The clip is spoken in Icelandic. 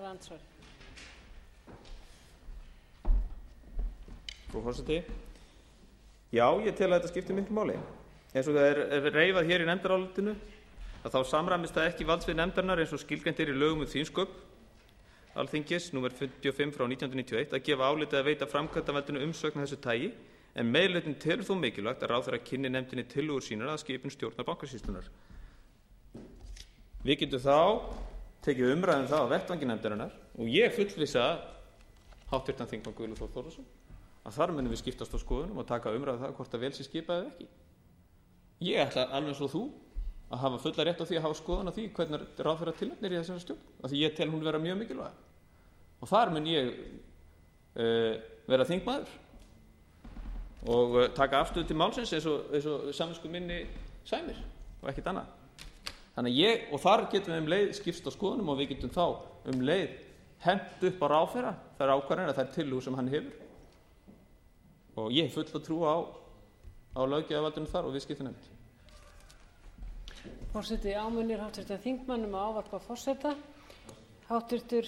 andsvar. Frú forseti. Já, ég tel að þetta skiptir miklu máli. Eins og það er reifað hér í nefndarálitinu að þá samræmist það ekki valdsvið nefndarinnar eins og skilgreint í lögum þingsköp Alþingis númer 55 frá 1991 að gefa áliti að veita framkvæmdarvaldinu umsögn af þessu tagi, en meirihlutinn telur þó mikilvægt að ráðherra kynni nefndinni tillögur sínar að skipun stjórnar Bankasýslunnar. Við getum þá tekið umræðum það á vettvangi nefndarinnar og ég fullvissa hv. þingmann Guðlaug Þór Þórðarson að þar munum við skiptast á skoðunum og taka umræðu það hvort að vel sé skipað eða ekki. Ég ætla alveg eins og þú að hafa fulla rétt á því að hafa skoðun á því hvernig ráðherra tilnefnir í þessari stjórn, af því ég tel hún vera mjög mikilvæg. Og þar mun ég vera þingmaður og taka afstöðu til málsins eins og samvisku minni sæmir og ekkert annað. Þannig og þar getum við leið skipst á skoðunum og við getum þá leið hent upp á ráðherra þær ákvarðanir að þær tillögur sem hann hefur. Og ég hef fulla trú á löggjafarvaldinu þar og viðskiptanefnd. Forseti áminnir hv. þingmann að ávarpa forseta. Hv.